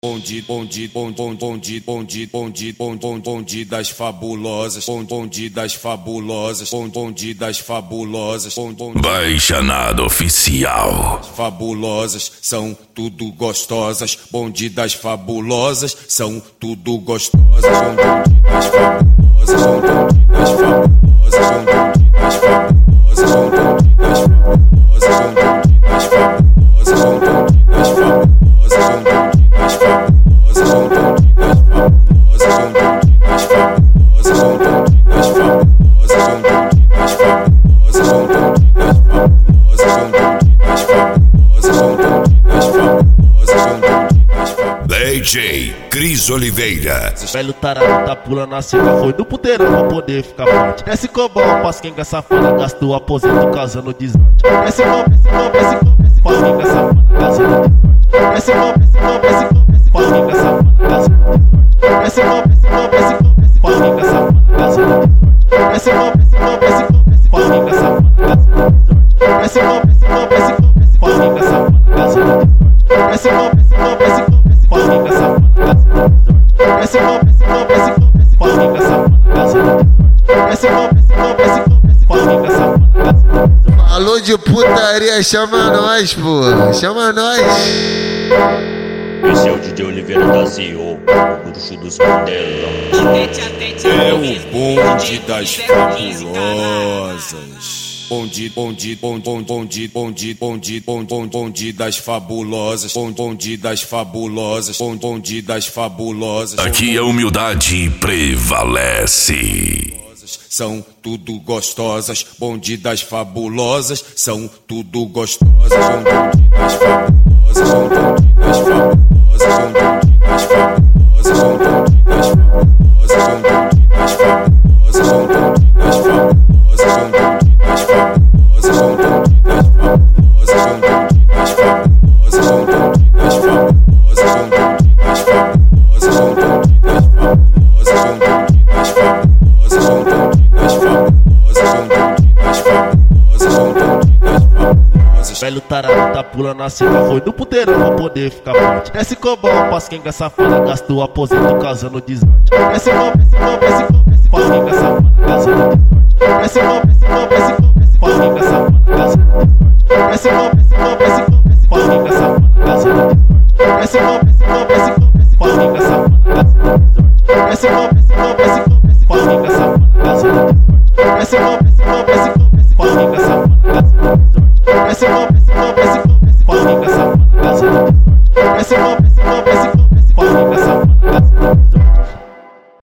Bonde das fabulosas, bonde das fabulosas, bonde das fabulosas, Baixanada Oficial. Fabulosas são tudo gostosas, bonde das fabulosas são tudo gostosas, bonde das fabulosas, bonde das fabulosas, bonde das fabulosas, bonde das fabulosas, bonde das fabulosas, bonde das fabulosas. DJ Cris Oliveira. Velho tarado tá pulando acima, foi no puteirão pra poder ficar forte. Desce cobão, pasquenga safada, gastou o aposento causando desordem. Desce pasquenga safada, causando desordem. Desce pasquenga safada, causando desordem. Desce pasquenga safada, causando desordem. Desce pasquenga safada, causando desordem. Desce pasquenga safada, causando desordem. Desce pasquenga safada, causando desordem. Esse pasquenga safada, causando desordem. Esse pasquenga safada, causando desordem. Falou de putaria, chama nós, porra. Chama nós. Esse é o DJ Oliveira da CEO, o bruxo dos Mandela. É o bonde das fabulosas. Bonde das fabulosas, bonde das fabulosas, bonde das fabulosas. Aqui a humildade prevalece. São tudo gostosas, bonde das fabulosas, são tudo gostosas, bonde das fabulosas, bonde das fabulosas, bonde das fabulosas, bonde das fabulosas, bonde das fabulosas, bonde das fabulosas, bonde das fabulosas, bonde das fabulosas, bonde das fabulosas, bonde das fabulosas, bonde das fabulosas, bonde das fabulosas, bonde das fabulosas, bonde das fabulosas. Velho tarado tá pulando acima, foi no puteirão pra poder ficar forte. Desce cobão, pasquenga safada, gastou o aposento causando desordem. Desce pasquenga safada, causando desordem. Desce pasquenga safada, causando desordem. Desce pasquenga safada, causando desordem. Desce